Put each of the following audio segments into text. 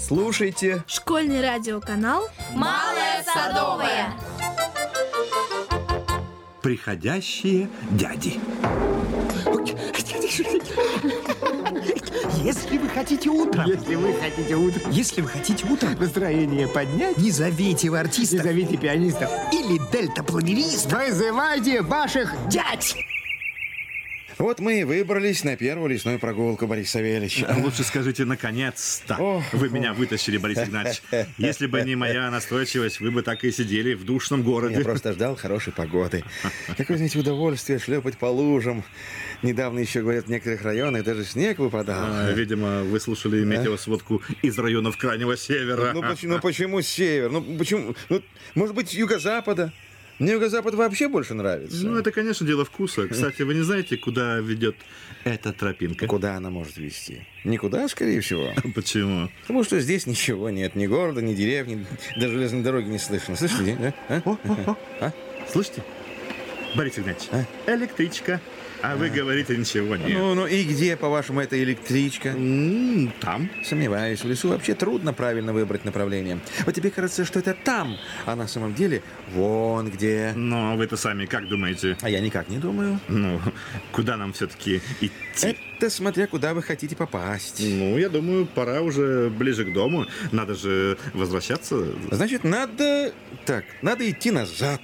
Слушайте школьный радиоканал «Малая Садовая». Приходящие дяди. Если вы хотите утром настроение поднять, не зовите вы не артистов зовите пианистов, или дельтапланеристов. вызывайте ваших дядь. Вот мы и выбрались на первую лесную прогулку, Борис Савельевич. Лучше скажите, наконец-то вы меня вытащили, Борис Игнатьевич. Если бы не моя настойчивость, вы бы так и сидели в душном городе. Я просто ждал хорошей погоды. Какое, знаете, удовольствие шлепать по лужам. Недавно еще, говорят, в некоторых районах даже снег выпадал. Видимо, вы слушали метеосводку из районов Крайнего Севера. Почему север? Может быть, юго-запада? Мне юго-запад вообще больше нравится. Это, конечно, дело вкуса. Кстати, вы не знаете, куда ведет эта тропинка? Куда она может вести? Никуда, скорее всего. Почему? Потому что здесь ничего нет. Ни города, ни деревни, даже железной дороги не слышно. Слышите? Слышите? Борис Игнатьевич, электричка. А вы говорите, ничего нет. И где, по-вашему, эта электричка? Там. Сомневаюсь, в лесу вообще трудно правильно выбрать направление. Вот тебе кажется, что это там, а на самом деле вон где. Но вы-то сами как думаете? А я никак не думаю. Куда нам все-таки идти? Это смотря куда вы хотите попасть. Я думаю, пора уже ближе к дому. Надо же возвращаться. Значит, надо надо идти назад.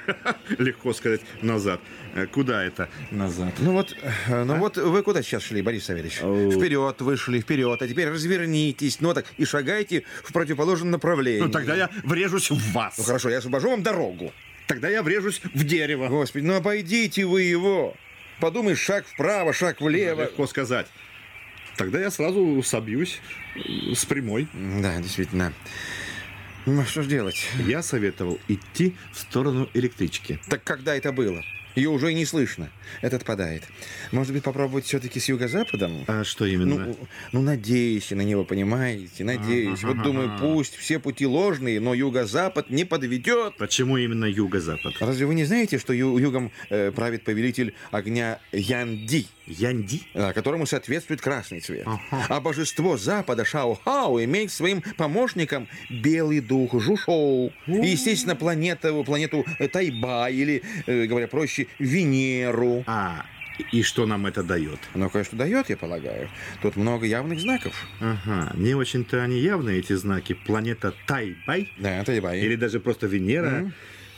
Легко сказать назад. Куда это назад? Вот вы куда сейчас шли, Борис Савельевич? Вперед вы шли, вперед, а теперь развернитесь, и шагайте в противоположном направлении. Тогда я врежусь в вас. Хорошо, я освобожу вам дорогу. Тогда я врежусь в дерево. Господи, обойдите вы его. Подумай, шаг вправо, шаг влево. Легко сказать. Тогда я сразу собьюсь с прямой. Да, действительно. Что ж делать? Я советовал идти в сторону электрички. Так когда это было? Ее уже и не слышно. Это отпадает. Может быть, попробовать все-таки с юго-западом? А что именно? Надеюсь на него, понимаете? Надеюсь. Думаю, пусть все пути ложные, но юго-запад не подведет. Почему именно юго-запад? Разве вы не знаете, что югом правит повелитель огня Янди? Янди? Которому соответствует красный цвет. А божество запада Шао-Хао имеет своим помощником белый дух Жушоу. И, естественно, планету Тайба, или, говоря проще, Венеру. И что нам это дает? Кое-что дает, я полагаю. Тут много явных знаков. Не очень-то они явные, эти знаки. Планета Тайбай? Да, Тайбай. Или даже просто Венера?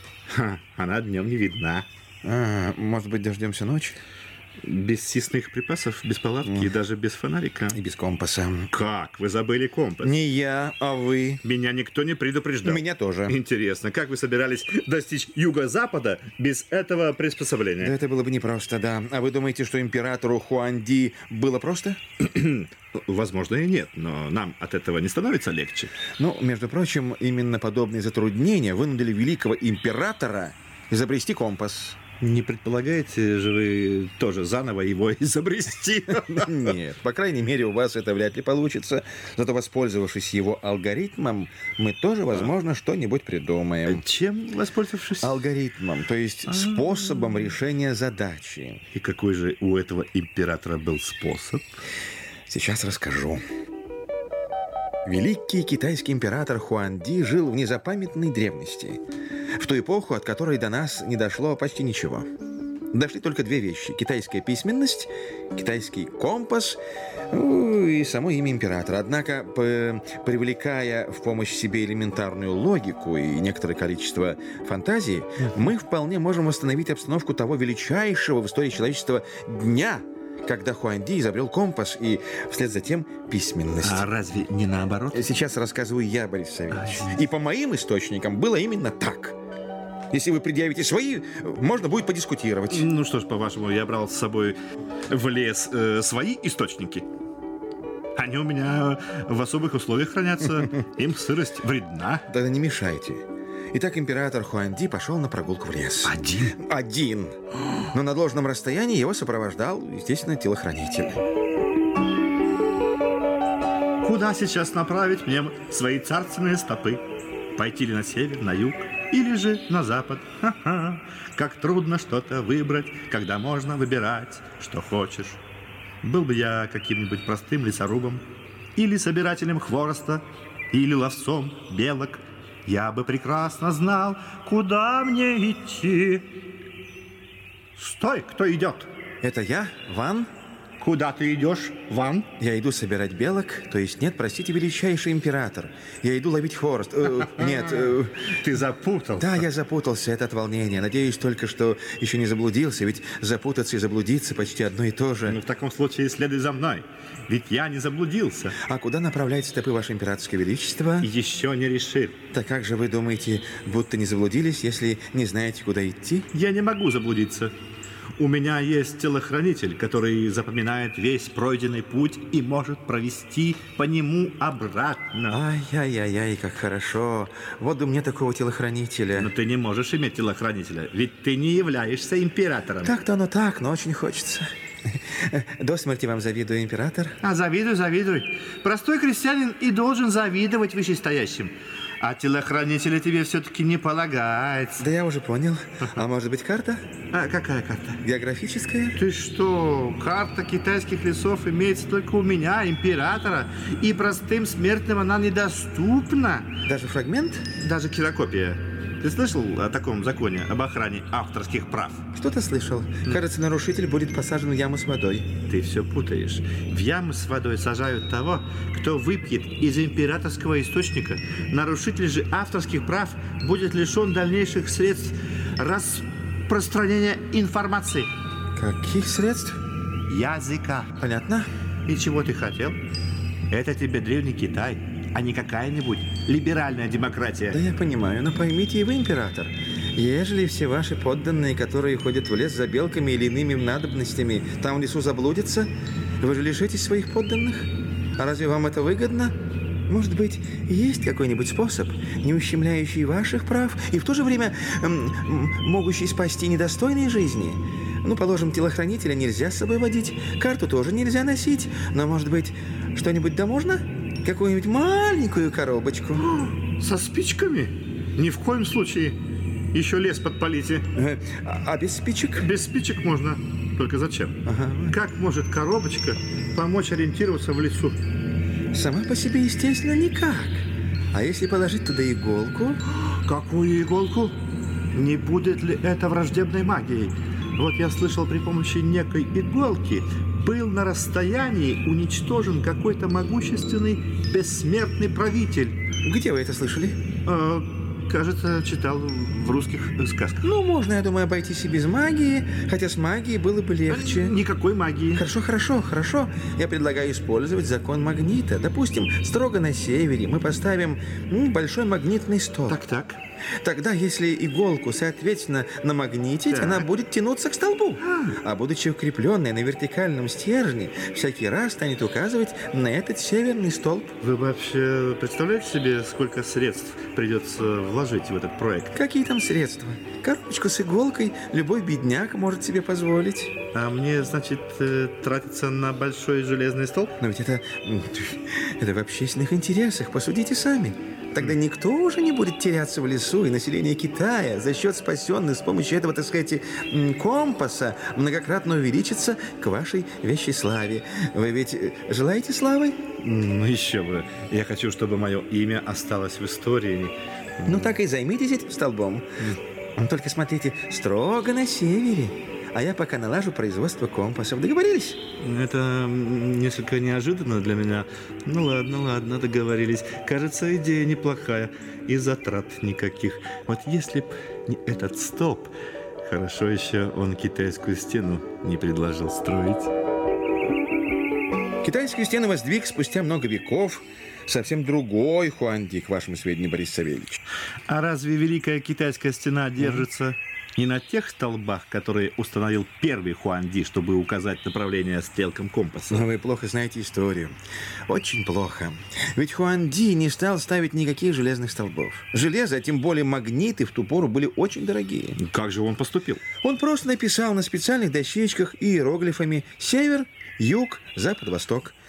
Она днем не видна. Может быть, дождемся ночи? Без съестных припасов, без палатки и даже без фонарика. И без компаса. Как? Вы забыли компас? Не я, а вы. Меня никто не предупреждал. Меня тоже. Интересно, как вы собирались достичь юго-запада без этого приспособления? Да это было бы непросто, да. А вы думаете, что императору Хуанди было просто? Возможно, и нет, но нам от этого не становится легче. Между прочим, именно подобные затруднения вынудили великого императора изобрести компас. Не предполагаете же вы тоже заново его изобрести? Нет, по крайней мере, у вас это вряд ли получится. Зато, воспользовавшись его алгоритмом, мы тоже, возможно, что-нибудь придумаем. Чем воспользовавшись? Алгоритмом, то есть способом решения задачи. И какой же у этого императора был способ? Сейчас расскажу. Великий китайский император Хуанди жил в незапамятной древности, в ту эпоху, от которой до нас не дошло почти ничего. Дошли только две вещи: китайская письменность, китайский компас и само имя императора. Однако, привлекая в помощь себе элементарную логику и некоторое количество фантазии, мы вполне можем восстановить обстановку того величайшего в истории человечества дня, когда Хуанди изобрел компас и вслед за тем письменность. А разве не наоборот? Сейчас рассказываю я, Борис Савельевич. И по моим источникам было именно так. Если вы предъявите свои, можно будет подискутировать. Что ж, по-вашему, я брал с собой в лес свои источники? Они у меня в особых условиях хранятся. Им сырость вредна. Тогда не мешайте. Итак, император Хуанди пошел на прогулку в лес. Один. Но на должном расстоянии его сопровождал, естественно, телохранитель. Куда сейчас направить мне свои царственные стопы? Пойти ли на север, на юг, или же на запад? Ха-ха. Как трудно что-то выбрать, когда можно выбирать, что хочешь. Был бы я каким-нибудь простым лесорубом или собирателем хвороста, или ловцом белок, я бы прекрасно знал, куда мне идти. Стой, кто идет? Это я, Ван. Куда ты идешь, Ван? Я иду собирать белок, то есть нет, простите, величайший император. Я иду ловить хворост. Нет. Ты запутался. Да, я запутался, это от волнения. Надеюсь только, что еще не заблудился, ведь запутаться и заблудиться почти одно и то же. Ну, в таком случае следуй за мной, ведь я не заблудился. А куда направляет стопы ваше императорское величество? Еще не решил. Так как же вы думаете, будто не заблудились, если не знаете, куда идти? Я не могу заблудиться. У меня есть телохранитель, который запоминает весь пройденный путь и может провести по нему обратно. Ай-яй-яй-яй, как хорошо. Вот бы мне такого телохранителя. Но ты не можешь иметь телохранителя, ведь ты не являешься императором. Так-то оно так, но очень хочется. До смерти вам завидую, император. А завидуй. Простой крестьянин и должен завидовать вышестоящим. А телохранителя тебе все-таки не полагается. Да я уже понял. А может быть, карта? А какая карта? Географическая? Ты что? Карта китайских лесов имеется только у меня, императора. И простым смертным она недоступна. Даже фрагмент? Даже ксерокопия. Ты слышал о таком законе, об охране авторских прав? Что-то слышал. Кажется, нарушитель будет посажен в яму с водой. Ты все путаешь. В яму с водой сажают того, кто выпьет из императорского источника. Нарушитель же авторских прав будет лишен дальнейших средств распространения информации. Каких средств? Языка. Понятно. И чего ты хотел? Это тебе древний Китай, а не какая-нибудь либеральная демократия. Да я понимаю, но поймите и вы, император. Ежели все ваши подданные, которые ходят в лес за белками или иными надобностями, там в лесу заблудятся, вы же лишитесь своих подданных. А разве вам это выгодно? Может быть, есть какой-нибудь способ, не ущемляющий ваших прав и в то же время могущий спасти недостойные жизни? Ну, положим, телохранителя нельзя с собой водить, карту тоже нельзя носить, но, может быть, что-нибудь да можно? Какую-нибудь маленькую коробочку. Со спичками? Ни в коем случае. Еще лес подпалите. А без спичек? Без спичек можно. Только зачем? Как может коробочка помочь ориентироваться в лесу? Сама по себе, естественно, никак. А если положить туда иголку? Какую иголку? Не будет ли это враждебной магией? Вот я слышал, при помощи некой иголки был на расстоянии уничтожен какой-то могущественный бессмертный правитель. Где вы это слышали? Кажется, читал в русских сказках. Ну, можно, я думаю, обойтись и без магии, хотя с магией было бы легче. Никакой магии. Хорошо. Я предлагаю использовать закон магнита. Допустим, строго на севере мы поставим большой магнитный столб. Так. Тогда, если иголку, соответственно, намагнитить, она будет тянуться к столбу. А будучи укрепленной на вертикальном стержне, всякий раз станет указывать на этот северный столб. Вы вообще представляете себе, сколько средств придется вложить в этот проект? Какие там средства? Коробочку с иголкой любой бедняк может себе позволить. А мне, значит, тратиться на большой железный столб? Но ведь это в общественных интересах, посудите сами. Тогда никто уже не будет теряться в лесу, и население Китая за счет спасенных с помощью этого, так сказать, компаса многократно увеличится к вашей вещей славе. Вы ведь желаете славы? Ну, еще бы. Я хочу, чтобы мое имя осталось в истории. Ну, так и займитесь этим столбом. Только смотрите, строго на севере. А я пока налажу производство компасов. Договорились? Это несколько неожиданно для меня. Ну ладно, договорились. Кажется, идея неплохая. И затрат никаких. Вот если б не этот столб, хорошо еще он китайскую стену не предложил строить. Китайскую стену воздвиг спустя много веков совсем другой Хуанди, к вашему сведению, Борис Савельевич. А разве Великая Китайская стена держится не на тех столбах, которые установил первый Хуанди, чтобы указать направление стрелкам компаса? Но вы плохо знаете историю. Очень плохо. Ведь Хуанди не стал ставить никаких железных столбов. Железо, а тем более магниты, в ту пору были очень дорогие. Как же он поступил? Он просто написал на специальных дощечках иероглифами «Север», «Юг», «Запад», «Восток».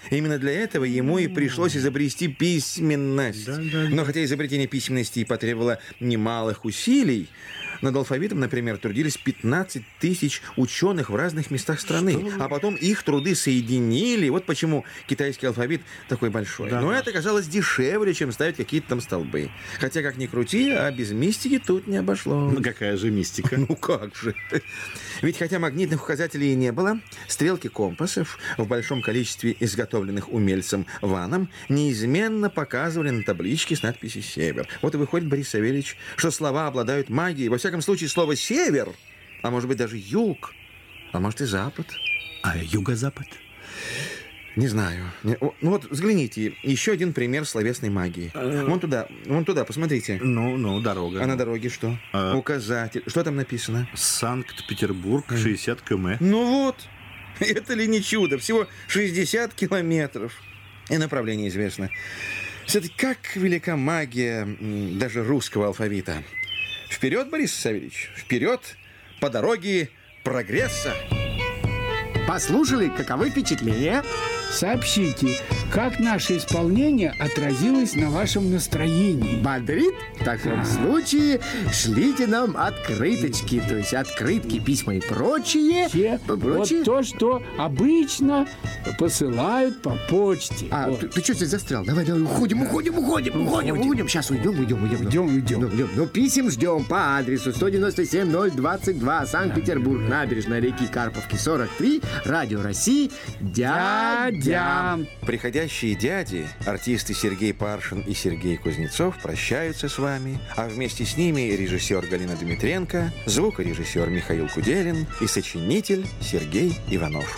Именно для этого ему и пришлось изобрести письменность. Но хотя изобретение письменности и потребовало немалых усилий, над алфавитом, например, трудились 15 тысяч ученых в разных местах страны. А потом их труды соединили. Вот почему китайский алфавит такой большой. Но это оказалось дешевле, чем ставить какие-то там столбы. Хотя, как ни крути, а без мистики тут не обошлось. Ну, какая же мистика? Ну, как же. Ведь хотя магнитных указателей и не было, стрелки компасов, в большом количестве изготовленных умельцем Ваном, неизменно показывали на табличке с надписью «Север». Вот и выходит, Борис Савельевич, что слова обладают магией. Во всяком случае, слово «север», а может быть даже «юг», а может и «запад». А юго-запад? Не знаю. Ну вот, взгляните, еще один пример словесной магии. Вон туда, посмотрите. Ну, дорога. А на дороге что? Указатель. Что там написано? Санкт-Петербург, 60 км. Ну вот, это ли не чудо? Всего 60 километров. И направление известно. Все-таки как велика магия даже русского алфавита. Вперед, Борис Савельевич, вперед по дороге прогресса. Послушали, каковы впечатления? Сообщите, как наше исполнение отразилось на вашем настроении. Бодрит? В таком случае шлите нам открыточки, то есть открытки, письма и прочее. Вот то, что обычно посылают по почте. Ты что здесь застрял? Давай, уходим. Сейчас уйдем. Ну, писем ждем по адресу 197-022, Санкт-Петербург, набережная реки Карповки, 43, Радио России, дядя. Приходящие дяди, артисты Сергей Паршин и Сергей Кузнецов, прощаются с вами, а вместе с ними режиссер Галина Дмитренко, звукорежиссер Михаил Куделин и сочинитель Сергей Иванов.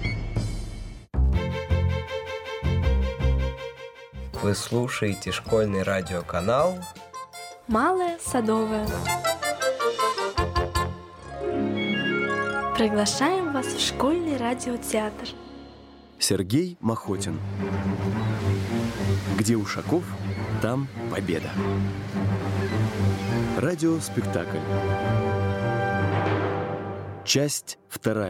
Вы слушаете школьный радиоканал Малая Садовая. Приглашаем вас в школьный радиотеатр. Сергей Махотин. Где Ушаков, там победа. Радиоспектакль. Часть 2.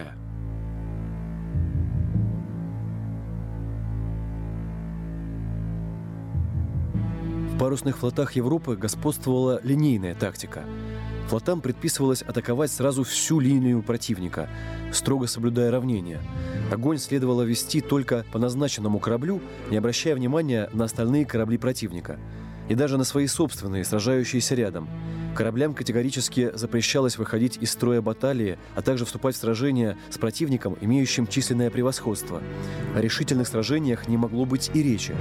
В парусных флотах Европы господствовала линейная тактика. Флотам предписывалось атаковать сразу всю линию противника, строго соблюдая равнение. Огонь следовало вести только по назначенному кораблю, не обращая внимания на остальные корабли противника. И даже на свои собственные, сражающиеся рядом. Кораблям категорически запрещалось выходить из строя баталии, а также вступать в сражения с противником, имеющим численное превосходство. О решительных сражениях не могло быть и речи.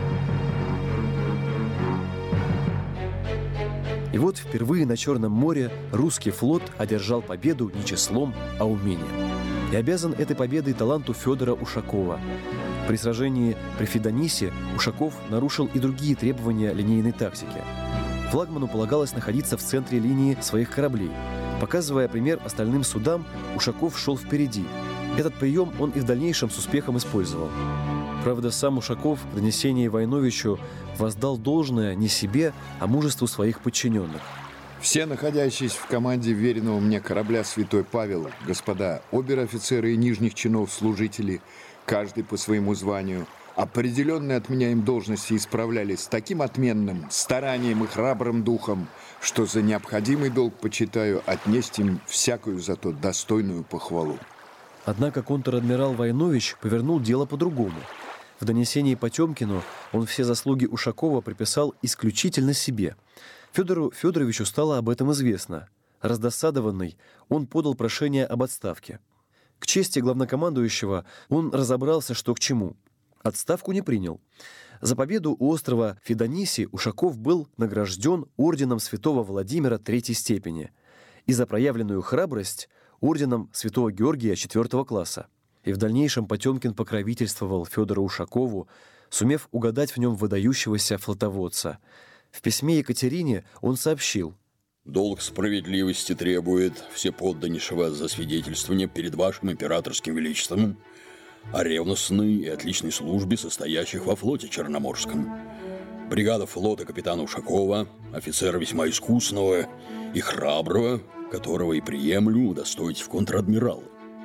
И вот впервые на Черном море русский флот одержал победу не числом, а умением. И обязан этой победой таланту Федора Ушакова. При сражении при Фидонисе Ушаков нарушил и другие требования линейной тактики. Флагману полагалось находиться в центре линии своих кораблей. Показывая пример остальным судам, Ушаков шел впереди. Этот прием он и в дальнейшем с успехом использовал. Правда, сам Ушаков в донесении Войновичу воздал должное не себе, а мужеству своих подчиненных. Все находящиеся в команде веренного мне корабля «Святой Павел», господа обер-офицеры и нижних чинов служители, каждый по своему званию, определенные от меня им должности исправлялись с таким отменным старанием и храбрым духом, что за необходимый долг почитаю отнести им всякую зато достойную похвалу. Однако контр-адмирал Войнович повернул дело по-другому. В донесении Потемкину он все заслуги Ушакова приписал исключительно себе. Федору Федоровичу стало об этом известно. Раздосадованный, он подал прошение об отставке. К чести главнокомандующего он разобрался, что к чему. Отставку не принял. За победу у острова Фидониси Ушаков был награжден орденом святого Владимира III степени и за проявленную храбрость орденом святого Георгия IV класса. И в дальнейшем Потемкин покровительствовал Федору Ушакову, сумев угадать в нем выдающегося флотоводца. В письме Екатерине он сообщил: «Долг справедливости требует всеподданнейшего засвидетельствования перед вашим императорским величеством о ревностной и отличной службе состоящих во флоте Черноморском. Бригада флота капитана Ушакова, офицера весьма искусного и храброго, которого и приемлю удостоить в контр-адмирала.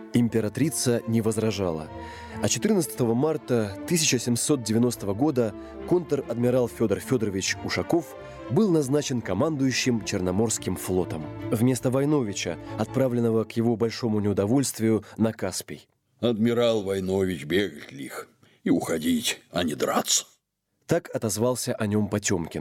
Императрица не возражала. А 14 марта 1790 года контр-адмирал Федор Федорович Ушаков был назначен командующим Черноморским флотом вместо Войновича, отправленного к его большому неудовольствию на Каспий. Адмирал Войнович бегать лих и уходить, а не драться. Так отозвался о нем Потемкин.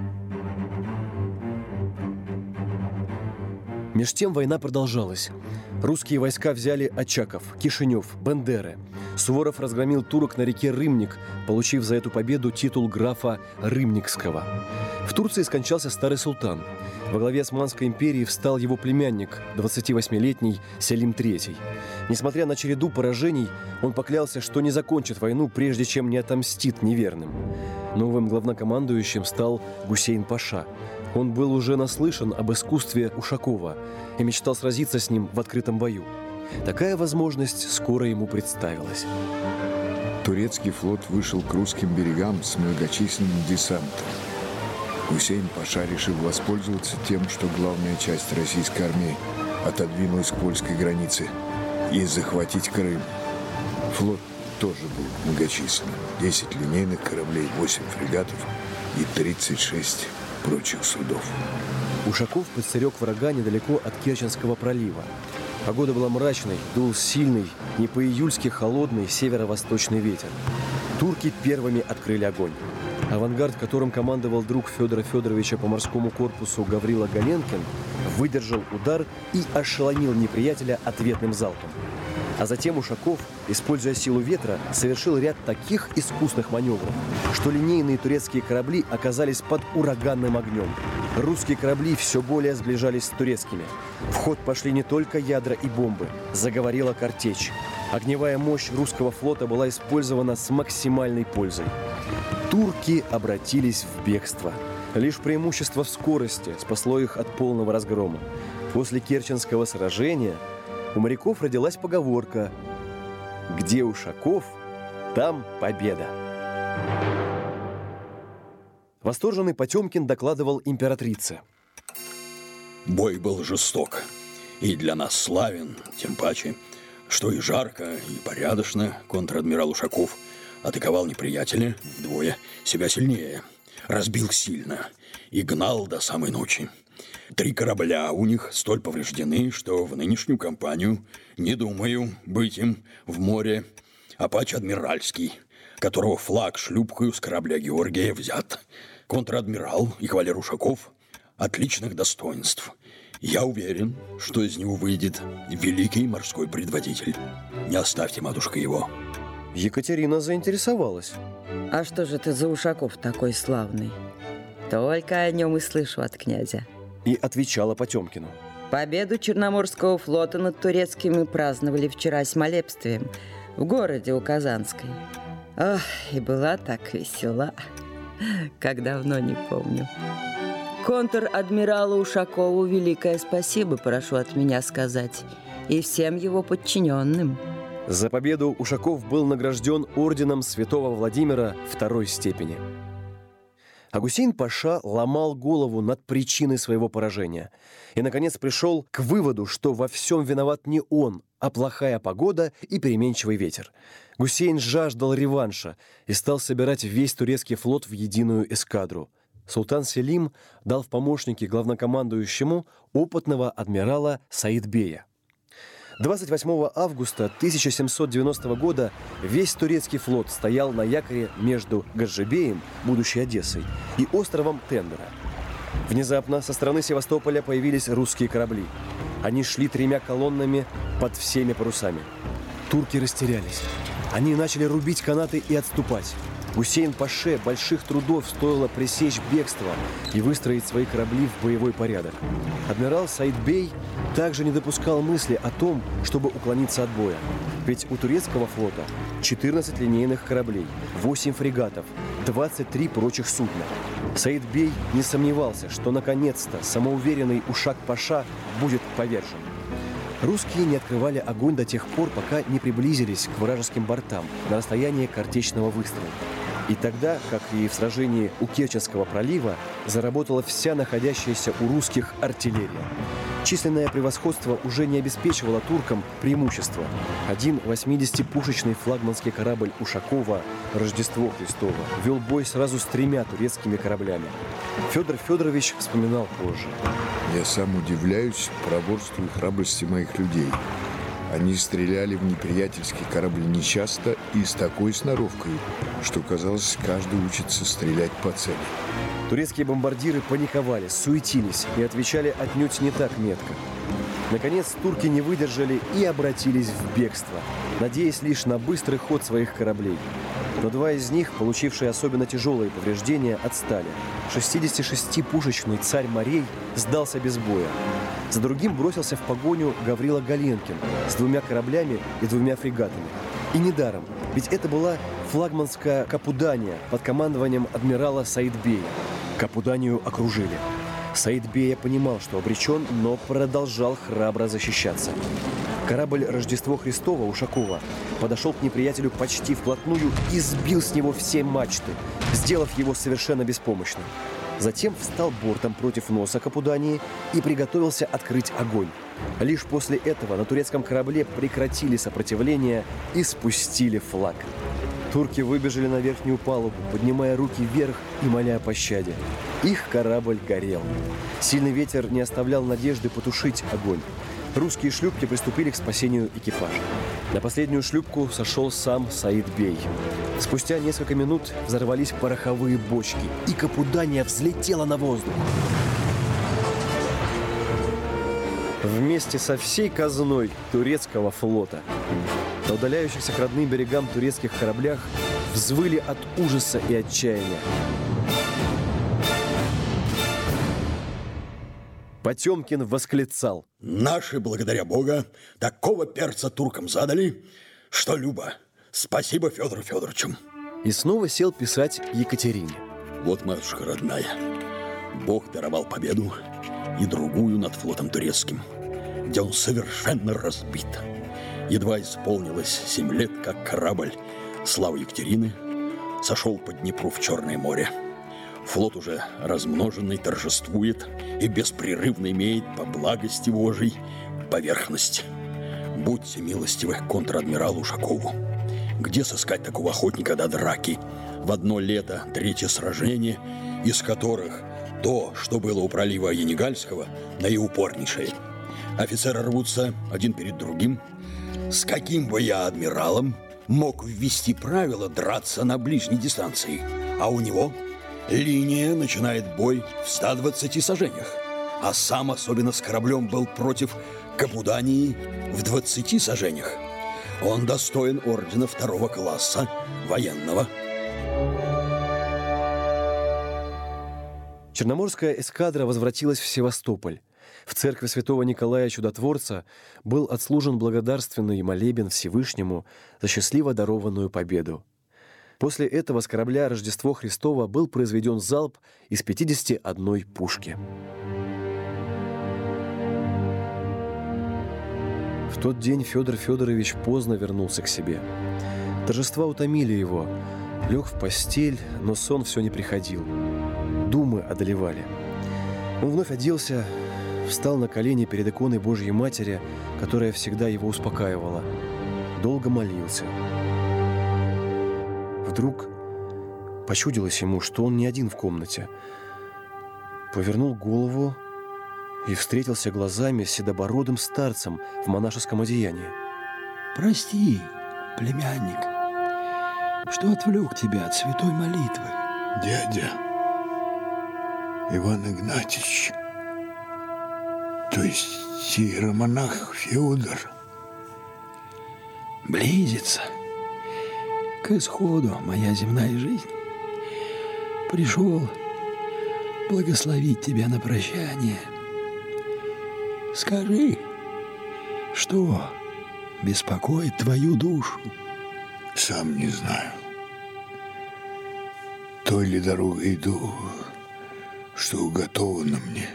Меж тем война продолжалась. Русские войска взяли Очаков, Кишинев, Бендеры. Суворов разгромил турок на реке Рымник, получив за эту победу титул графа Рымникского. В Турции скончался старый султан. Во главе Османской империи встал его племянник, 28-летний Селим III. Несмотря на череду поражений, он поклялся, что не закончит войну, прежде чем не отомстит неверным. Новым главнокомандующим стал Гусейн-паша. Он был уже наслышан об искусстве Ушакова и мечтал сразиться с ним в открытом бою. Такая возможность скоро ему представилась. Турецкий флот вышел к русским берегам с многочисленным десантом. Гусейн-паша решил воспользоваться тем, что главная часть российской армии отодвинулась к польской границе, и захватить Крым. Флот тоже был многочисленным. 10 линейных кораблей, 8 фрегатов и 36 прочих судов. Ушаков подстерег врага недалеко от Керченского пролива. Погода была мрачной, дул сильный, не по-июльски холодный северо-восточный ветер. Турки первыми открыли огонь. Авангард, которым командовал друг Федора Федоровича по морскому корпусу Гаврила Галенкин, выдержал удар и ошеломил неприятеля ответным залпом. А затем Ушаков, используя силу ветра, совершил ряд таких искусных маневров, что линейные турецкие корабли оказались под ураганным огнем. Русские корабли все более сближались с турецкими. В ход пошли не только ядра и бомбы, заговорила картечь. Огневая мощь русского флота была использована с максимальной пользой. Турки обратились в бегство. Лишь преимущество в скорости спасло их от полного разгрома. После Керченского сражения у моряков родилась поговорка: «Где Ушаков, там победа». Восторженный Потемкин докладывал императрице. Бой был жесток и для нас славен, тем паче, что и жарко, и порядочно контр-адмирал Ушаков атаковал неприятеля вдвое себя сильнее, разбил сильно и гнал до самой ночи. 3 корабля у них столь повреждены, что в нынешнюю кампанию не думаю быть им в море Апач Адмиральский, которого флаг шлюпкою с корабля Георгия взят. Контр-адмирал и кавалер Ушаков отличных достоинств. Я уверен, что из него выйдет великий морской предводитель. Не оставьте, матушка, его. Екатерина заинтересовалась. А что же ты за Ушаков такой славный? Только о нем и слышу от князя. И отвечала Потемкину. Победу Черноморского флота над турецкими праздновали вчера с молебствием в городе у Казанской. Ох, и была так весела, как давно не помню. Контр-адмиралу Ушакову великое спасибо прошу от меня сказать и всем его подчиненным. За победу Ушаков был награжден орденом святого Владимира II степени. А Гусейн-паша ломал голову над причиной своего поражения и, наконец, пришел к выводу, что во всем виноват не он, а плохая погода и переменчивый ветер. Гусейн жаждал реванша и стал собирать весь турецкий флот в единую эскадру. Султан Селим дал в помощники главнокомандующему опытного адмирала Саид-бея. 28 августа 1790 года весь турецкий флот стоял на якоре между Гаджибеем, будущей Одессой, и островом Тендера. Внезапно со стороны Севастополя появились русские корабли. Они шли 3 колоннами под всеми парусами. Турки растерялись. Они начали рубить канаты и отступать. Гусейн-паше больших трудов стоило пресечь бегство и выстроить свои корабли в боевой порядок. Адмирал Саид-бей также не допускал мысли о том, чтобы уклониться от боя. Ведь у турецкого флота 14 линейных кораблей, 8 фрегатов, 23 прочих судна. Саид-бей не сомневался, что наконец-то самоуверенный Ушак-паша будет повержен. Русские не открывали огонь до тех пор, пока не приблизились к вражеским бортам на расстояние картечного выстрела. И тогда, как и в сражении у Керченского пролива, заработала вся находящаяся у русских артиллерия. Численное превосходство уже не обеспечивало туркам преимущества. Один 80-пушечный флагманский корабль Ушакова «Рождество Христово» вел бой сразу с 3 турецкими кораблями. Федор Федорович вспоминал позже. Я сам удивляюсь проворству и храбрости моих людей. Они стреляли в неприятельский корабль нечасто и с такой сноровкой, что, казалось, каждый учится стрелять по цели. Турецкие бомбардиры паниковали, суетились и отвечали отнюдь не так метко. Наконец, турки не выдержали и обратились в бегство, надеясь лишь на быстрый ход своих кораблей. Но 2 из них, получившие особенно тяжелые повреждения, отстали. 66-пушечный царь морей сдался без боя. За другим бросился в погоню Гаврила Галенкин с 2 кораблями и 2 фрегатами. И недаром, ведь это была флагманская Капудания под командованием адмирала Саидбея. Капуданию окружили. Саидбея понимал, что обречен, но продолжал храбро защищаться. Корабль «Рождество Христово» Ушакова подошел к неприятелю почти вплотную и сбил с него все мачты, сделав его совершенно беспомощным. Затем встал бортом против носа Капудании и приготовился открыть огонь. Лишь после этого на турецком корабле прекратили сопротивление и спустили флаг. Турки выбежали на верхнюю палубу, поднимая руки вверх и моля о пощаде. Их корабль горел. Сильный ветер не оставлял надежды потушить огонь. Русские шлюпки приступили к спасению экипажа. На последнюю шлюпку сошел сам Саидбей. Спустя несколько минут взорвались пороховые бочки, и Капудания взлетела на воздух. Вместе со всей казной турецкого флота. На удаляющихся к родным берегам турецких кораблях взвыли от ужаса и отчаяния. Потемкин восклицал: «Наши, благодаря Бога, такого перца туркам задали, что любо. Спасибо Федору Федоровичу». И снова сел писать Екатерине. «Вот, матушка родная, Бог даровал победу и другую над флотом турецким, где он совершенно разбит. Едва исполнилось 7 лет, как корабль славы Екатерины сошел по Днепру в Черное море. Флот уже размноженный торжествует и беспрерывно имеет по благости Божией поверхность. Будьте милостивы к контр-адмиралу Ушакову. Где сыскать такого охотника до драки? В одно лето 3 сражение, из которых то, что было у пролива Енигальского, наиупорнейшее. Офицеры рвутся один перед другим. С каким бы я адмиралом мог ввести правило драться на ближней дистанции? А у него линия начинает бой в 120 сажениях, а сам особенно с кораблем был против Капудании в 20 сажениях. Он достоин ордена 2-го класса военного». Черноморская эскадра возвратилась в Севастополь. В церкви святого Николая Чудотворца был отслужен благодарственный молебен Всевышнему за счастливо дарованную победу. После этого с корабля «Рождество Христово» был произведен залп из 51 пушки. В тот день Федор Федорович поздно вернулся к себе. Торжества утомили его. Лег в постель, но сон все не приходил. Думы одолевали. Он вновь оделся, встал на колени перед иконой Божьей Матери, которая всегда его успокаивала. Долго молился. Вдруг почудилось ему, что он не один в комнате. Повернул голову и встретился глазами с седобородым старцем в монашеском одеянии. «Прости, племянник, что отвлек тебя от святой молитвы». «Дядя Иван Игнатьевич, то есть иеромонах Федор, близится к исходу моя земная жизнь. Пришел благословить тебя на прощание. Скажи, что беспокоит твою душу?» «Сам не знаю. Той ли дорогой иду, что уготовано мне.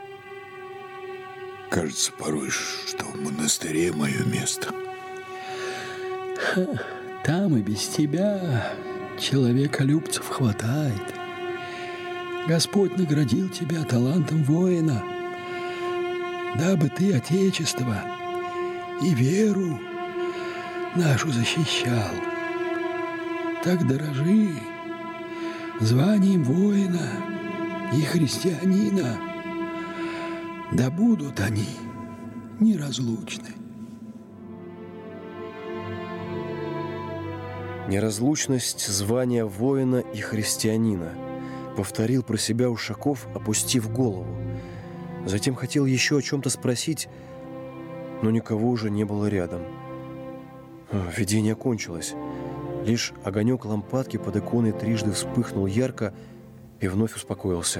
Кажется порой, что в монастыре мое место». Там и без тебя Человеколюбцев хватает. Господь наградил тебя талантом воина, дабы ты Отечество и веру нашу защищал. Так дорожи званием воина и христианина, да будут они неразлучны. Неразлучность звания воина и христианина, повторил про себя Ушаков, опустив голову. Затем хотел еще о чем-то спросить, но никого уже не было рядом. Видение кончилось. Лишь огонек лампадки под иконой трижды вспыхнул ярко и вновь успокоился.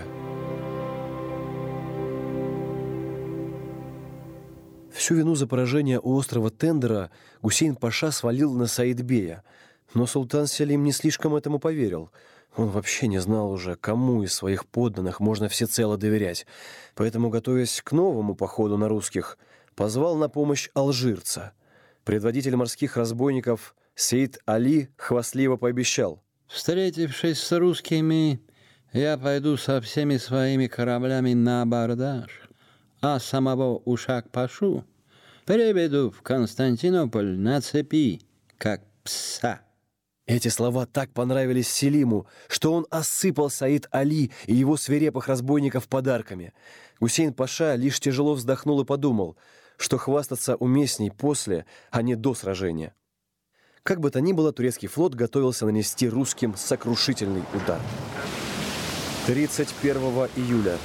Всю вину за поражение у острова Тендера Гусейн-паша свалил на Саидбея, но султан Селим не слишком этому поверил. Он вообще не знал уже, кому из своих подданных можно всецело доверять. Поэтому, готовясь к новому походу на русских, позвал на помощь алжирца. Предводитель морских разбойников Сейд Али хвастливо пообещал: «Встретившись с русскими, я пойду со всеми своими кораблями на абордаж, а самого Ушак-пашу приведу в Константинополь на цепи, как пса». Эти слова так понравились Селиму, что он осыпал Саид Али и его свирепых разбойников подарками. Гусейн-паша лишь тяжело вздохнул и подумал, что хвастаться уместней после, а не до сражения. Как бы то ни было, турецкий флот готовился нанести русским сокрушительный удар. 31 июля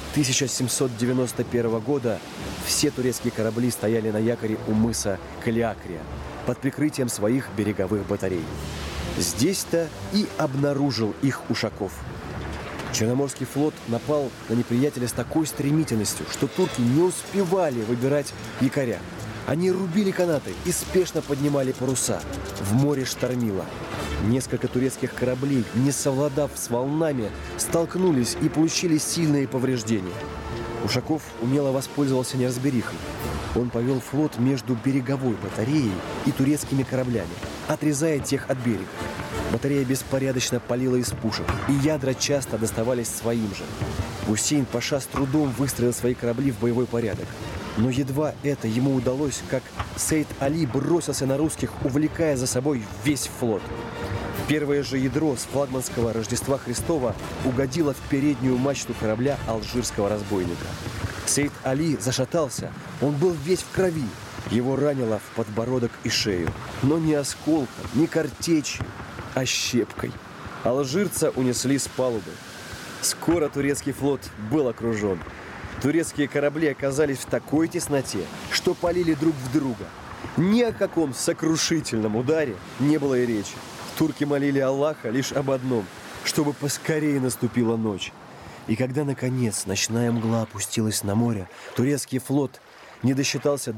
1791 года все турецкие корабли стояли на якоре у мыса Калиакрия под прикрытием своих береговых батарей. Здесь-то и обнаружил их Ушаков. Черноморский флот напал на неприятеля с такой стремительностью, что турки не успевали выбирать якоря. Они рубили канаты и спешно поднимали паруса. В море штормило. Несколько турецких кораблей, не совладав с волнами, столкнулись и получили сильные повреждения. Ушаков умело воспользовался неразберихой. Он повел флот между береговой батареей и турецкими кораблями, отрезая тех от берега. Батарея беспорядочно палила из пушек, и ядра часто доставались своим же. Гусейн-паша с трудом выстроил свои корабли в боевой порядок. Но едва это ему удалось, как Сейд Али бросился на русских, увлекая за собой весь флот. Первое же ядро с флагманского Рождества Христова угодило в переднюю мачту корабля алжирского разбойника. Сейд Али зашатался, он был весь в крови. Его ранило в подбородок и шею. Но не осколком, не картечью, а щепкой. Алжирца унесли с палубы. Скоро турецкий флот был окружен. Турецкие корабли оказались в такой тесноте, что палили друг в друга. Ни о каком сокрушительном ударе не было и речи. Турки молили Аллаха лишь об одном, чтобы поскорее наступила ночь. И когда, наконец, ночная мгла опустилась на море, турецкий флот не досчитался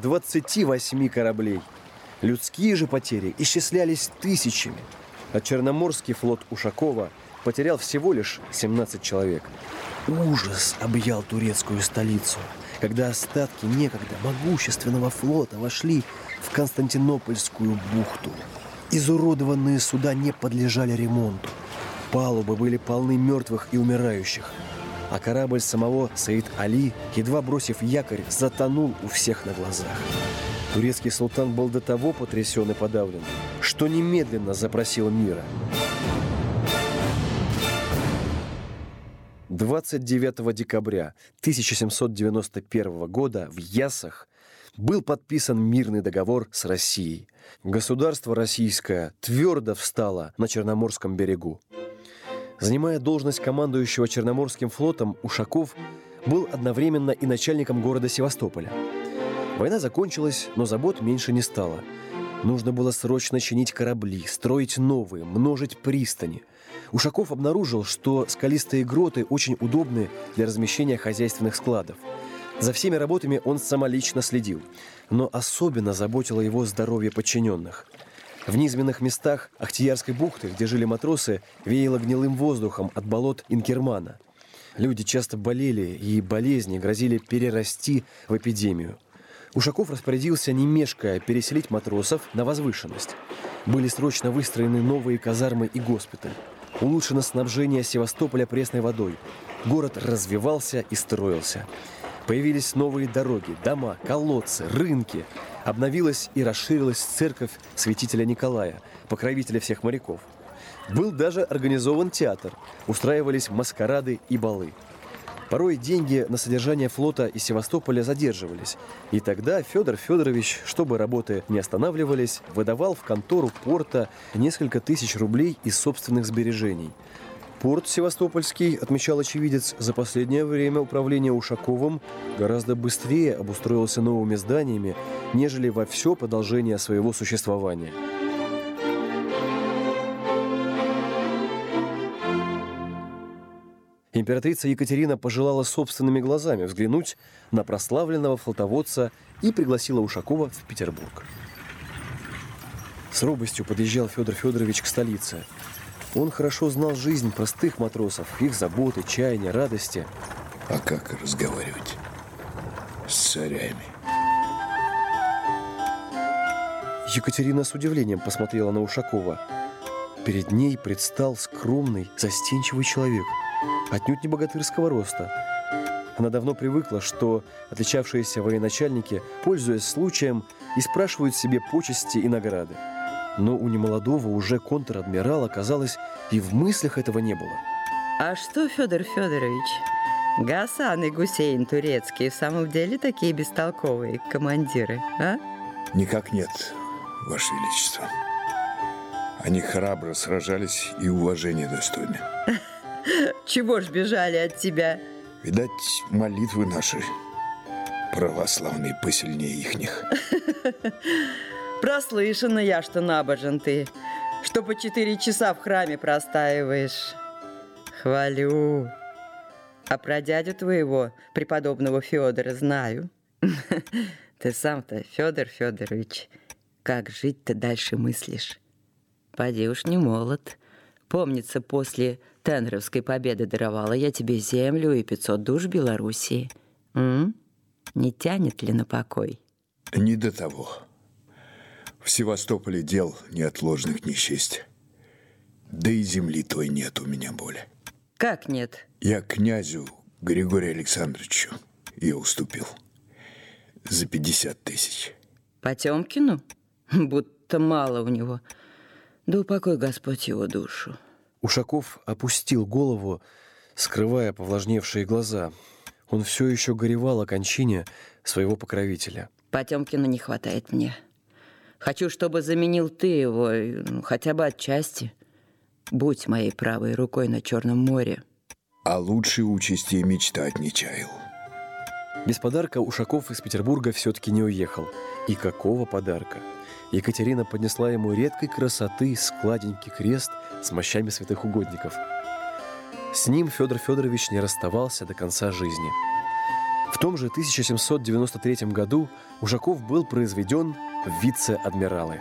28 кораблей. Людские же потери исчислялись тысячами, а Черноморский флот Ушакова потерял всего лишь 17 человек. Ужас объял турецкую столицу, когда остатки некогда могущественного флота вошли в Константинопольскую бухту. Изуродованные суда не подлежали ремонту. Палубы были полны мертвых и умирающих. А корабль самого Саид Али, едва бросив якорь, затонул у всех на глазах. Турецкий султан был до того потрясен и подавлен, что немедленно запросил мира. 29 декабря 1791 года в Яссах был подписан мирный договор с Россией. Государство российское твердо встало на Черноморском берегу. Занимая должность командующего Черноморским флотом, Ушаков был одновременно и начальником города Севастополя. Война закончилась, но забот меньше не стало. Нужно было срочно чинить корабли, строить новые, множить пристани. Ушаков обнаружил, что скалистые гроты очень удобны для размещения хозяйственных складов. За всеми работами он самолично следил, но особенно заботило его здоровье подчиненных. В низменных местах Ахтиярской бухты, где жили матросы, веяло гнилым воздухом от болот Инкермана. Люди часто болели, и болезни грозили перерасти в эпидемию. Ушаков распорядился, не мешкая, переселить матросов на возвышенность. Были срочно выстроены новые казармы и госпиталь. улучшено снабжение Севастополя пресной водой. Город развивался и строился. Появились новые дороги, дома, колодцы, рынки. Обновилась и расширилась церковь святителя Николая, покровителя всех моряков. Был даже организован театр, устраивались маскарады и балы. Порой деньги на содержание флота из Севастополя задерживались. И тогда Федор Федорович, чтобы работы не останавливались, выдавал в контору порта несколько тысяч рублей из собственных сбережений. Порт Севастопольский, отмечал очевидец, за последнее время управление Ушаковым гораздо быстрее обустроился новыми зданиями, нежели во все продолжение своего существования. Императрица Екатерина пожелала собственными глазами взглянуть на прославленного флотоводца и пригласила Ушакова в Петербург. С робостью подъезжал Федор Федорович к столице. Он хорошо знал жизнь простых матросов, их заботы, чаяния, радости. А как разговаривать с царями? Екатерина с удивлением посмотрела на Ушакова. Перед ней предстал скромный, застенчивый человек, отнюдь не богатырского роста. Она давно привыкла, что отличавшиеся военачальники, пользуясь случаем, и спрашивают себе почести и награды. Но у немолодого уже контр-адмирала, казалось, и в мыслях этого не было. А что, Федор Федорович, Гасан и Гусейн турецкие в самом деле такие бестолковые командиры, а? Никак нет, Ваше Величество. Они храбро сражались и уважения достойны. Чего ж бежали от тебя? Видать, молитвы наши православные посильнее ихних. Прослышана я, что набожен ты, что по 4 часа в храме простаиваешь. Хвалю. А про дядю твоего, преподобного Федора, знаю. Ты сам-то, Федор Федорович, как жить-то дальше мыслишь? Поди уж не молод. Помнится, после Тенровской победы даровала я тебе землю и 500 душ Белоруссии. Не тянет ли на покой? Не до того. В Севастополе дел неотложных не счесть. Да и земли той нет у меня более. Как нет? Я князю Григорию Александровичу ее уступил. За 50 тысяч. Потемкину? Будто мало у него. Да упокой Господь его душу. Ушаков опустил голову, скрывая повлажневшие глаза. Он все еще горевал о кончине своего покровителя. Потемкина не хватает мне. Хочу, чтобы заменил ты его, хотя бы отчасти. Будь моей правой рукой на Черном море. А лучшей участи мечтать не чаял. Без подарка Ушаков из Петербурга все-таки не уехал. И какого подарка? Екатерина поднесла ему редкой красоты складенький крест с мощами святых угодников. С ним Федор Федорович не расставался до конца жизни. В том же 1793 году Ушаков был произведен в вице-адмиралы.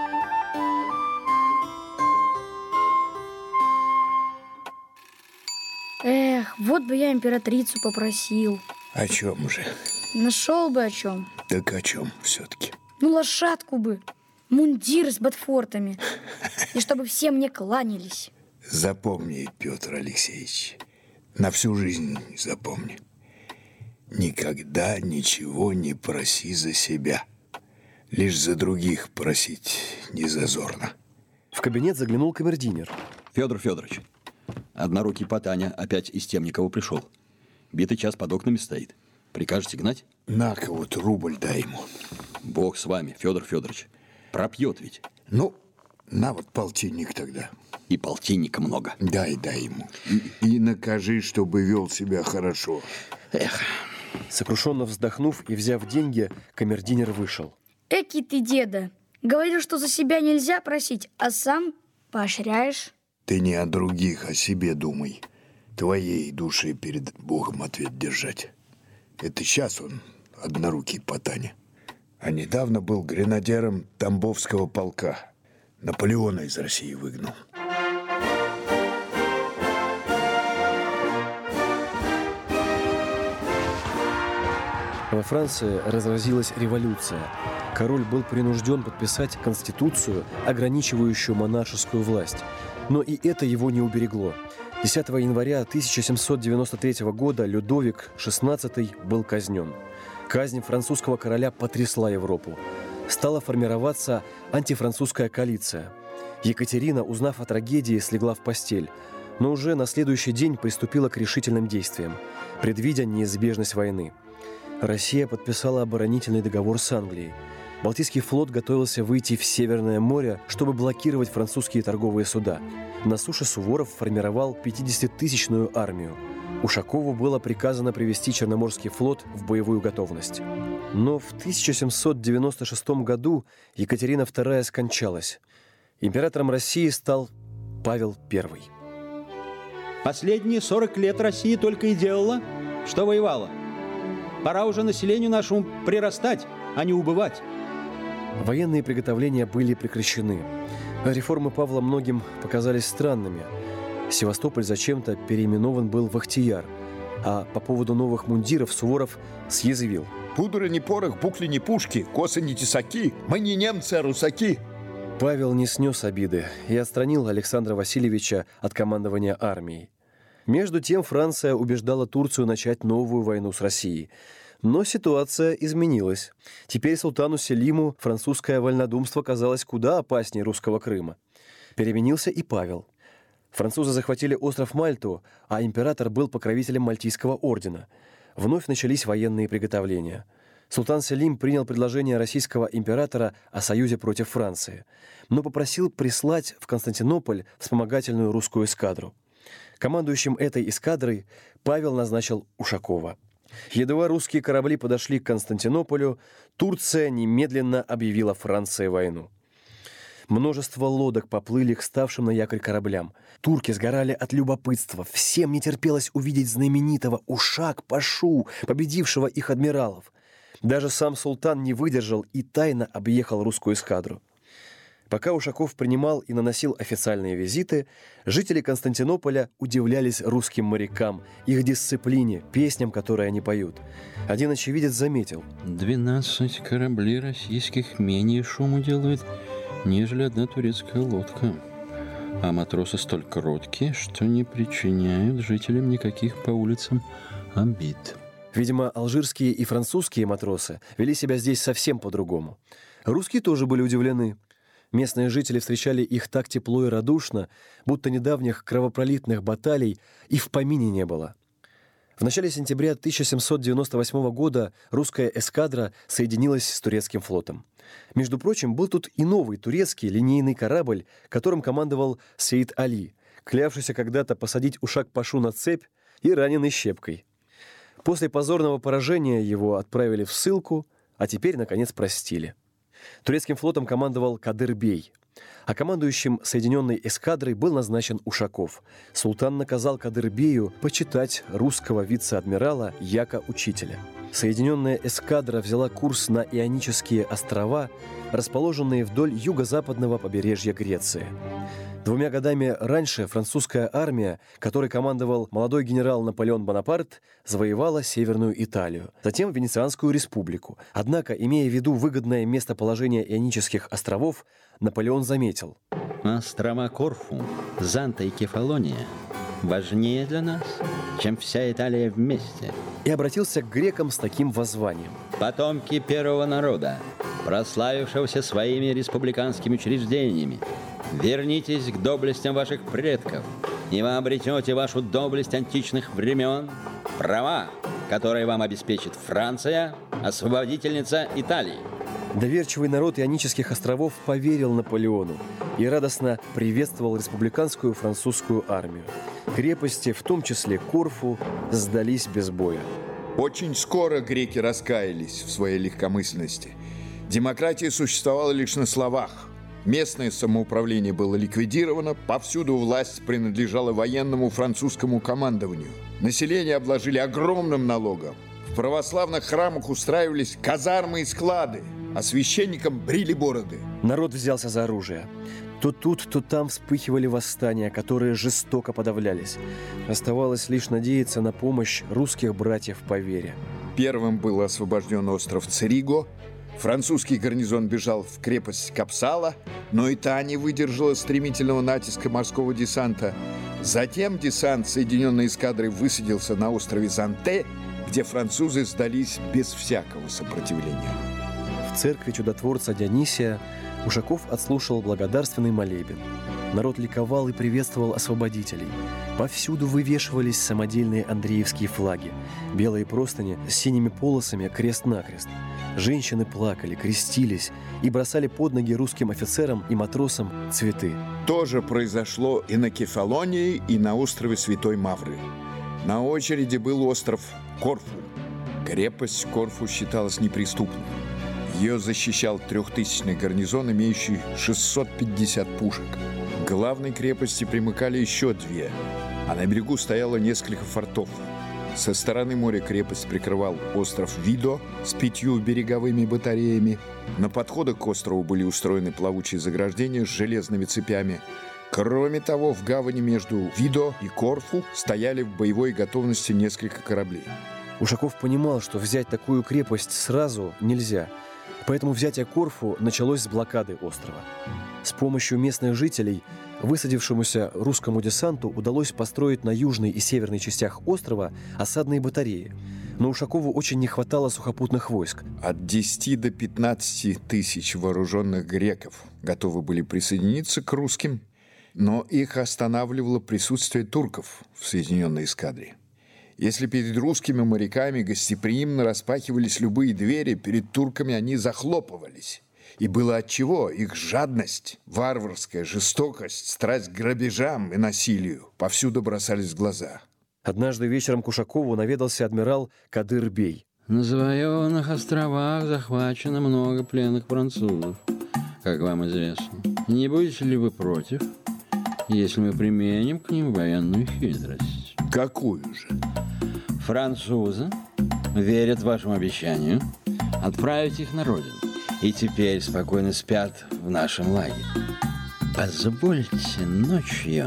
Эх, вот бы я императрицу попросил. О чем же? Нашел бы о чем. Так о чем все-таки? Ну, лошадку бы, мундир с ботфортами. И чтобы все мне кланялись. Запомни, Петр Алексеевич, на всю жизнь запомни. Никогда ничего не проси за себя. Лишь за других просить не зазорно. В кабинет заглянул камердинер. Федор Федорович, однорукий Потаня опять из Темникова пришел. Битый час под окнами стоит. Прикажете гнать? На-ка вот рубль дай ему. Бог с вами, Федор Федорович. Пропьет ведь. Ну, на вот полтинник тогда. И полтинника много. Дай ему. И накажи, чтобы вел себя хорошо. Эх. Сокрушенно вздохнув и взяв деньги, камердинер вышел. Эки ты, деда. Говорил, что за себя нельзя просить, а сам поощряешь. Ты не о других, о себе думай. Твоей душе перед Богом ответ держать. Это сейчас он однорукий Потаня. А недавно был гренадером Тамбовского полка. Наполеона из России выгнал. Во Франции разразилась революция. Король был принужден подписать конституцию, ограничивающую монаршескую власть. Но и это его не уберегло. 10 января 1793 года Людовик XVI был казнен. Казнь французского короля потрясла Европу. Стала формироваться антифранцузская коалиция. Екатерина, узнав о трагедии, слегла в постель, но уже на следующий день приступила к решительным действиям, предвидя неизбежность войны. Россия подписала оборонительный договор с Англией. Балтийский флот готовился выйти в Северное море, чтобы блокировать французские торговые суда. На суше Суворов формировал 50-тысячную армию. Ушакову было приказано привести Черноморский флот в боевую готовность. Но в 1796 году Екатерина II скончалась. Императором России стал Павел I. Последние 40 лет Россия только и делала, что воевала. Пора уже населению нашему прирастать, а не убывать. Военные приготовления были прекращены. Реформы Павла многим показались странными. Севастополь зачем-то переименован был в Ахтияр, а по поводу новых мундиров Суворов съязвил. Пудра не порох, букли не пушки, косы не тесаки, мы не немцы, а русаки. Павел не снес обиды и отстранил Александра Васильевича от командования армией. Между тем Франция убеждала Турцию начать новую войну с Россией. Но ситуация изменилась. Теперь султану Селиму французское вольнодумство казалось куда опаснее русского Крыма. Переменился и Павел. Французы захватили остров Мальту, а император был покровителем Мальтийского ордена. Вновь начались военные приготовления. Султан Селим принял предложение российского императора о союзе против Франции, но попросил прислать в Константинополь вспомогательную русскую эскадру. Командующим этой эскадрой Павел назначил Ушакова. Едва русские корабли подошли к Константинополю, Турция немедленно объявила Франции войну. Множество лодок поплыли к ставшим на якорь кораблям. Турки сгорали от любопытства. Всем не терпелось увидеть знаменитого Ушак-Пашу, победившего их адмиралов. Даже сам султан не выдержал и тайно объехал русскую эскадру. Пока Ушаков принимал и наносил официальные визиты, жители Константинополя удивлялись русским морякам, их дисциплине, песням, которые они поют. Один очевидец заметил: 12 кораблей российских менее шуму делают, нежели одна турецкая лодка. А матросы столь кроткие, что не причиняют жителям никаких по улицам обид. Видимо, алжирские и французские матросы вели себя здесь совсем по-другому. Русские тоже были удивлены. Местные жители встречали их так тепло и радушно, будто недавних кровопролитных баталий и в помине не было. В начале сентября 1798 года русская эскадра соединилась с турецким флотом. Между прочим, был тут и новый турецкий линейный корабль, которым командовал Сеид Али, клявшийся когда-то посадить Ушак-Пашу на цепь и раненый щепкой. После позорного поражения его отправили в ссылку, а теперь, наконец, простили. Турецким флотом командовал Кадыр-бей, а командующим соединенной эскадрой был назначен Ушаков. Султан наказал Кадыр-бею почитать русского вице-адмирала Яка-учителя. Соединенная эскадра взяла курс на Ионические острова, расположенные вдоль юго-западного побережья Греции. 2 годами раньше французская армия, которой командовал молодой генерал Наполеон Бонапарт, завоевала Северную Италию, затем Венецианскую республику. Однако, имея в виду выгодное местоположение Ионических островов, Наполеон заметил: острова Корфу, Занта и Кефалония важнее для нас, чем вся Италия вместе. И обратился к грекам с таким воззванием: потомки первого народа, прославившегося своими республиканскими учреждениями, вернитесь к доблестям ваших предков, и вы обретете вашу доблесть античных времен, права, которые вам обеспечит Франция, освободительница Италии. Доверчивый народ Ионических островов поверил Наполеону и радостно приветствовал республиканскую французскую армию. Крепости, в том числе Корфу, сдались без боя. Очень скоро греки раскаялись в своей легкомысленности. Демократия существовала лишь на словах. Местное самоуправление было ликвидировано, повсюду власть принадлежала военному французскому командованию. Население обложили огромным налогом. В православных храмах устраивались казармы и склады, а священникам брили бороды. Народ взялся за оружие. То тут, то там вспыхивали восстания, которые жестоко подавлялись. Оставалось лишь надеяться на помощь русских братьев по вере. Первым был освобожден остров Цериго, Французский гарнизон бежал в крепость Капсала, но и та не выдержала стремительного натиска морского десанта. Затем десант Соединенной эскадры высадился на острове Занте, где французы сдались без всякого сопротивления. В церкви чудотворца Дионисия Ушаков отслушал благодарственный молебен. Народ ликовал и приветствовал освободителей. Повсюду вывешивались самодельные андреевские флаги, белые простыни с синими полосами крест-накрест. Женщины плакали, крестились и бросали под ноги русским офицерам и матросам цветы. То же произошло и на Кефалонии, и на острове Святой Мавры. На очереди был остров Корфу. Крепость Корфу считалась неприступной. Ее защищал 3000-й гарнизон, имеющий 650 пушек. К главной крепости примыкали еще 2, а на берегу стояло несколько фортов. Со стороны моря крепость прикрывал остров Видо с 5 береговыми батареями. На подходах к острову были устроены плавучие заграждения с железными цепями. Кроме того, в гавани между Видо и Корфу стояли в боевой готовности несколько кораблей. Ушаков понимал, что взять такую крепость сразу нельзя, поэтому взятие Корфу началось с блокады острова. С помощью местных жителей высадившемуся русскому десанту удалось построить на южной и северной частях острова осадные батареи. Но Ушакову очень не хватало сухопутных войск. От 10 до 15 тысяч вооруженных греков готовы были присоединиться к русским, но их останавливало присутствие турков в Соединенной эскадре. Если перед русскими моряками гостеприимно распахивались любые двери, перед турками они захлопывались. И было отчего их жадность, варварская жестокость, страсть к грабежам и насилию повсюду бросались в глаза. Однажды вечером к Ушакову наведался адмирал Кадыр-бей. На завоеванных островах захвачено много пленных французов, как вам известно. Не будете ли вы против, если мы применим к ним военную хитрость? Какую же? Французы верят вашему обещанию отправить их на родину. И теперь спокойно спят в нашем лагере. Позвольте ночью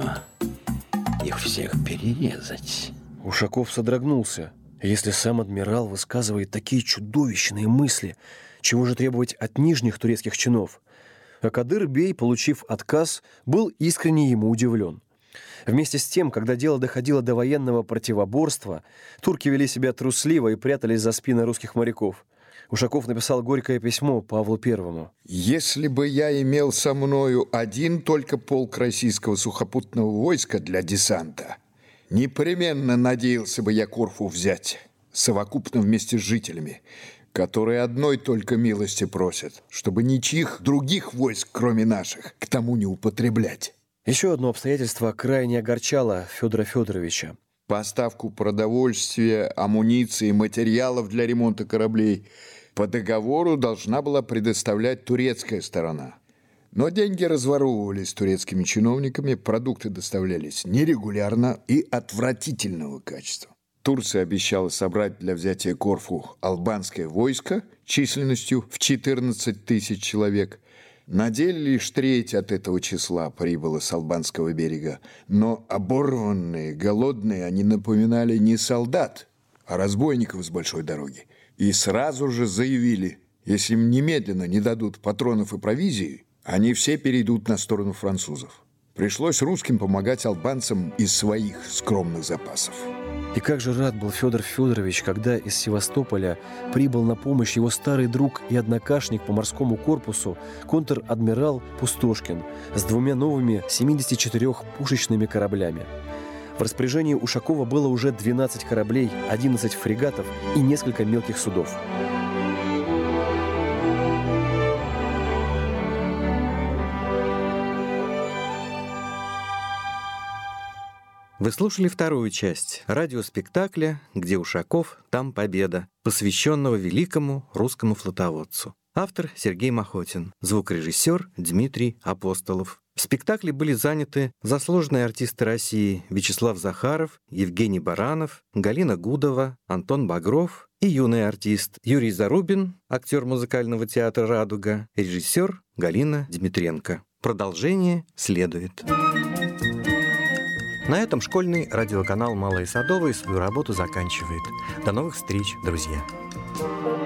их всех перерезать. Ушаков содрогнулся. Если сам адмирал высказывает такие чудовищные мысли, чего же требовать от нижних турецких чинов? А Кадыр-бей, получив отказ, был искренне ему удивлен. Вместе с тем, когда дело доходило до военного противоборства, турки вели себя трусливо и прятались за спины русских моряков. Ушаков написал горькое письмо Павлу I. «Если бы я имел со мною один только полк российского сухопутного войска для десанта, непременно надеялся бы я Корфу взять, совокупно вместе с жителями, которые одной только милости просят, чтобы ничьих других войск, кроме наших, к тому не употреблять». Еще одно обстоятельство крайне огорчало Федора Федоровича. Поставку продовольствия, амуниции, материалов для ремонта кораблей по договору должна была предоставлять турецкая сторона. Но деньги разворовывались турецкими чиновниками, продукты доставлялись нерегулярно и отвратительного качества. Турция обещала собрать для взятия Корфу албанское войско численностью в 14 тысяч человек. На деле лишь треть от этого числа прибыло с албанского берега, но оборванные, голодные они напоминали не солдат, а разбойников с большой дороги. И сразу же заявили, если им немедленно не дадут патронов и провизии, они все перейдут на сторону французов. Пришлось русским помогать албанцам из своих скромных запасов. И как же рад был Федор Федорович, когда из Севастополя прибыл на помощь его старый друг и однокашник по морскому корпусу контр-адмирал Пустошкин с 2 новыми 74-пушечными кораблями. В распоряжении Ушакова было уже 12 кораблей, 11 фрегатов и несколько мелких судов. Вы слушали вторую часть радиоспектакля «Где Ушаков, там победа», посвященного великому русскому флотоводцу. Автор Сергей Махотин, звукорежиссер Дмитрий Апостолов. В спектакле были заняты заслуженные артисты России Вячеслав Захаров, Евгений Баранов, Галина Гудова, Антон Багров и юный артист Юрий Зарубин, актер музыкального театра «Радуга», режиссер Галина Дмитренко. Продолжение следует. На этом школьный радиоканал «Малые Садовые» свою работу заканчивает. До новых встреч, друзья!